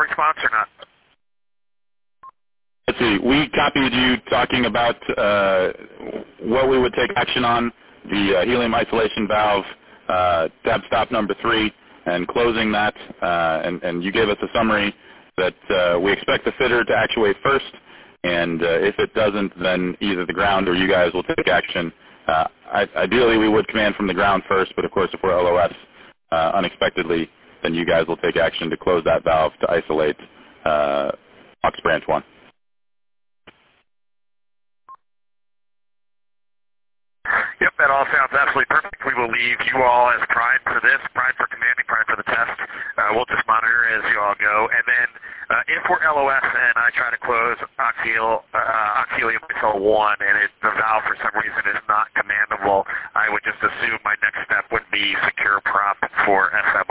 response or not? Let's see. We copied you talking about what we would take action on, the helium isolation valve, tab stop number 3, and closing that. And you gave us a summary that we expect the fitter to actuate first, and if it doesn't, then either the ground or you guys will take action. Ideally, we would command from the ground first, but of course, if we're LOS unexpectedly, then you guys will take action to close that valve to isolate aux branch 1. Yep, that all sounds absolutely perfect. We will leave you all as prime for this, prime for commanding, prime for the test. We'll just monitor as you all go. And then if we're LOS and I try to close Auxilium Missile 1 and the valve for some reason is not commandable, I would just assume my next step would be secure prop for SM1.